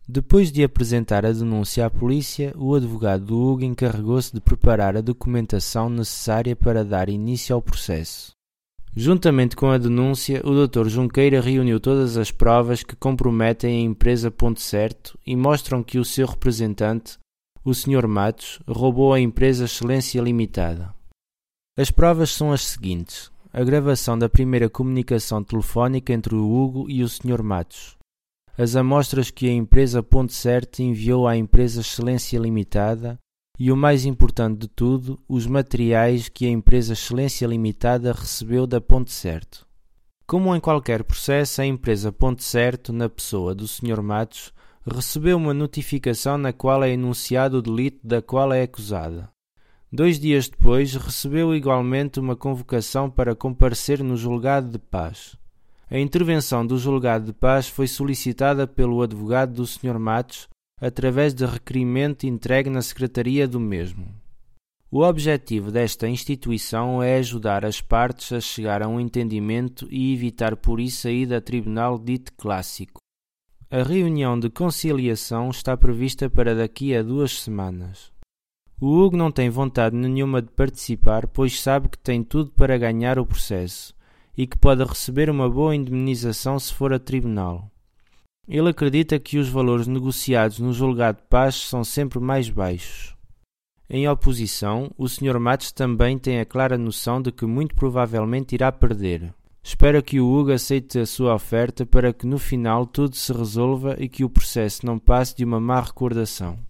Depois de apresentar a denúncia à polícia, o advogado do Hugo encarregou-se de preparar a documentação necessária para dar início ao processo. Juntamente com a denúncia, o Dr. Junqueira reuniu todas as provas que comprometem a empresa Ponto Certo e mostram que o seu representante, o Sr. Matos, roubou a empresa Excelência Limitada. As provas são as seguintes: a gravação da primeira comunicação telefónica entre o Hugo e o Sr. Matos, as amostras que a empresa Ponto Certo enviou à empresa Excelência Limitada e, o mais importante de tudo, os materiais que a empresa Excelência Limitada recebeu da Ponto Certo. Como em qualquer processo, a empresa Ponto Certo, na pessoa do Sr. Matos, recebeu uma notificação na qual é enunciado o delito da qual é acusada. 2 dias depois, recebeu igualmente uma convocação para comparecer no julgado de paz. A intervenção do julgado de paz foi solicitada pelo advogado do Sr. Matos através de requerimento entregue na secretaria do mesmo. O objetivo desta instituição é ajudar as partes a chegar a um entendimento e evitar por isso a ida a tribunal dito clássico. A reunião de conciliação está prevista para daqui a 2 semanas. O Hugo não tem vontade nenhuma de participar, pois sabe que tem tudo para ganhar o processo e que pode receber uma boa indemnização se for a tribunal. Ele acredita que os valores negociados no julgado de paz são sempre mais baixos. Em oposição, o Sr. Matos também tem a clara noção de que muito provavelmente irá perder. Espera que o Hugo aceite a sua oferta para que no final tudo se resolva e que o processo não passe de uma má recordação.